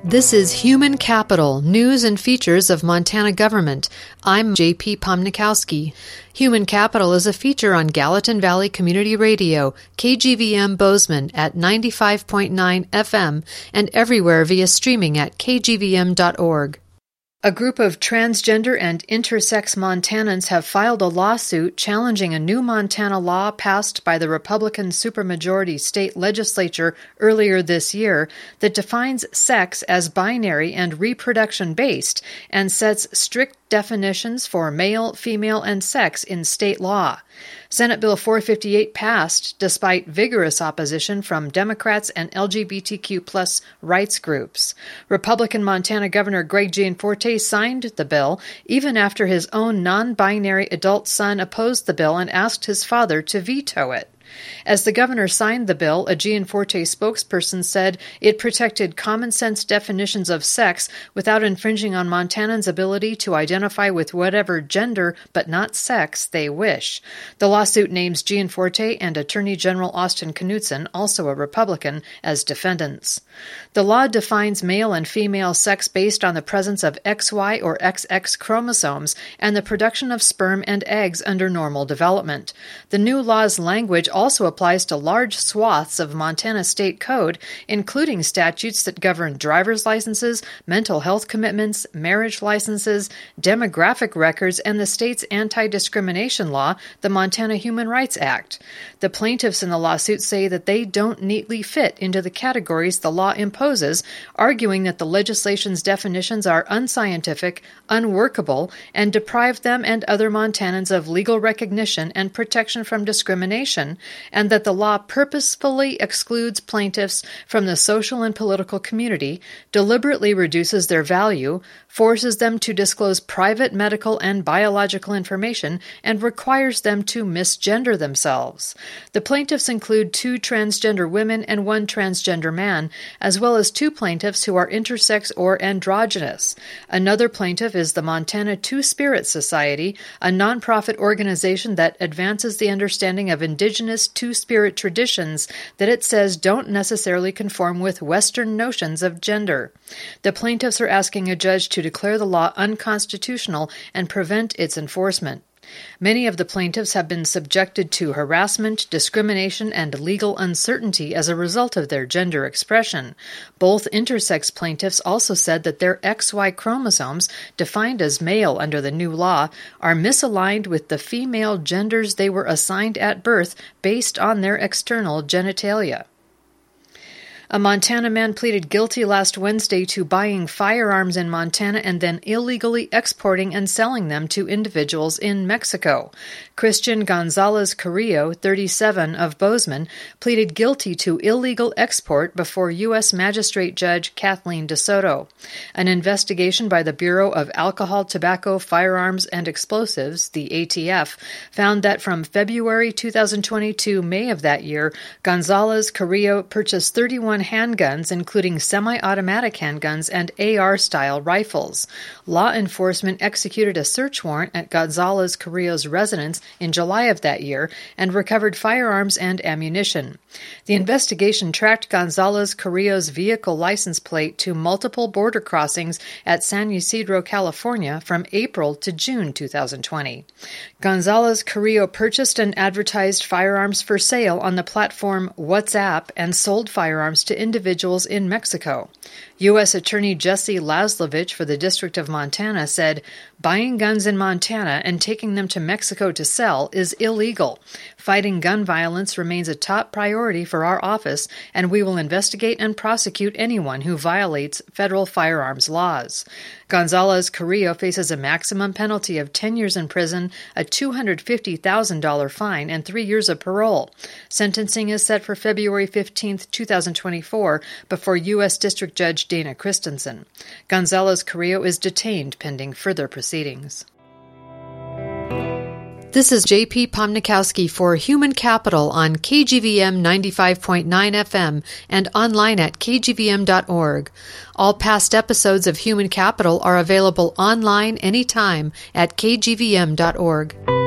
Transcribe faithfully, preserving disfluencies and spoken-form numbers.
This is Human Capital, News and Features of Montana Government. I'm J P Pomnikowski. Human Capital is a feature on Gallatin Valley Community Radio, K G V M Bozeman at ninety-five point nine F M, and everywhere via streaming at k g v m dot org. A group of transgender and intersex Montanans have filed a lawsuit challenging a new Montana law passed by the Republican supermajority state legislature earlier this year that defines sex as binary and reproduction-based and sets strict definitions for male, female, and sex in state law. Senate Bill four fifty-eight passed despite vigorous opposition from Democrats and L G B T Q plus rights groups. Republican Montana Governor Greg Gianforte signed the bill even after his own non-binary adult son opposed the bill and asked his father to veto it. As the governor signed the bill, a Gianforte spokesperson said it protected common-sense definitions of sex without infringing on Montanans' ability to identify with whatever gender, but not sex, they wish. The lawsuit names Gianforte and Attorney General Austin Knudsen, also a Republican, as defendants. The law defines male and female sex based on the presence of X Y or X X chromosomes and the production of sperm and eggs under normal development. The new law's language also applies to large swaths of Montana state code, including statutes that govern driver's licenses, mental health commitments, marriage licenses, demographic records, and the state's anti-discrimination law, the Montana Human Rights Act. The plaintiffs in the lawsuit say that they don't neatly fit into the categories the law imposes, arguing that the legislation's definitions are unscientific, unworkable, and deprive them and other Montanans of legal recognition and protection from discrimination, and that the law purposefully excludes plaintiffs from the social and political community, deliberately reduces their value, forces them to disclose private medical and biological information, and requires them to misgender themselves. The plaintiffs include two transgender women and one transgender man, as well as two plaintiffs who are intersex or androgynous. Another plaintiff is the Montana Two-Spirit Society, a nonprofit organization that advances the understanding of indigenous Two-Spirit traditions that it says don't necessarily conform with Western notions of gender. The plaintiffs are asking a judge to declare the law unconstitutional and prevent its enforcement. Many of the plaintiffs have been subjected to harassment, discrimination, and legal uncertainty as a result of their gender expression. Both intersex plaintiffs also said that their X Y chromosomes, defined as male under the new law, are misaligned with the female genders they were assigned at birth based on their external genitalia. A Montana man pleaded guilty last Wednesday to buying firearms in Montana and then illegally exporting and selling them to individuals in Mexico. Christian Gonzalez Carrillo, thirty-seven, of Bozeman, pleaded guilty to illegal export before U S Magistrate Judge Kathleen DeSoto. An investigation by the Bureau of Alcohol, Tobacco, Firearms, and Explosives, the A T F, found that from February two thousand twenty to May of that year, Gonzalez Carrillo purchased thirty-one handguns, including semi-automatic handguns and A R-style rifles. Law enforcement executed a search warrant at Gonzalez Carrillo's residence in July of that year and recovered firearms and ammunition. The investigation tracked Gonzalez Carrillo's vehicle license plate to multiple border crossings at San Ysidro, California from April to June two thousand twenty. Gonzalez Carrillo purchased and advertised firearms for sale on the platform WhatsApp and sold firearms to individuals in Mexico. U S Attorney Jesse Laslovich for the District of Montana said, "Buying guns in Montana and taking them to Mexico to sell is illegal. Fighting gun violence remains a top priority for our office, and we will investigate and prosecute anyone who violates federal firearms laws." Gonzalez Carrillo faces a maximum penalty of ten years in prison, a two hundred fifty thousand dollars fine, and three years of parole. Sentencing is set for February fifteenth, two thousand twenty-four, before U S District Judge Dana Christensen. Gonzalez Carrillo is detained pending further proceedings. This is J P Pomnikowski for Human Capital on K G V M ninety-five point nine F M and online at k g v m dot org. All past episodes of Human Capital are available online anytime at k g v m dot org.